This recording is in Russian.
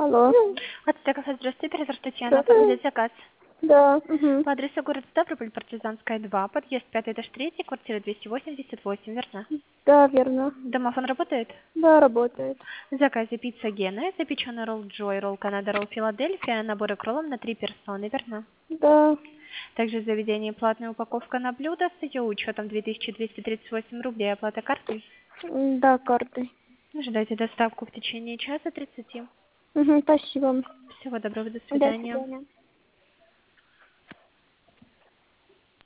Алло. Ацтеков, здравствуйте, оператор Татьяна, Да. оформляет заказ. Да. Угу. По адресу город Ставрополь, Партизанская, 2, подъезд 5 этаж 3, квартира 288, верно? Да, верно. Домофон работает? Да, работает. В заказе пицца Гена, запеченный ролл Джой, ролл Канада, ролл Филадельфия, наборы к роллам на 3 персоны, верно? Да. Также в заведении платная упаковка на блюдо с ее учетом 2238 рублей, оплата картой. Да, картой. Ожидайте доставку в течение часа 30. Угу, спасибо. Всего доброго, до До свидания. свидания.